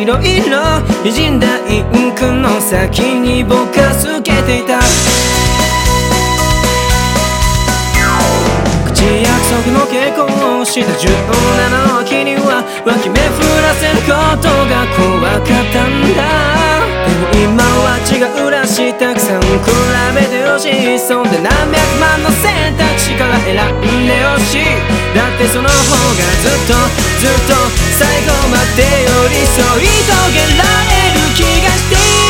ろいろ滲んだインクの先に僕は透けていた。口約束の稽古をした17の秋には脇目振らせることが怖かったんだ。でも今は違うらしい。たくさん比べてほしい。そんで何百万の選択肢から選んでほしい。だってその方がずっとずっと最後まで寄り添い遂げられる気がしている。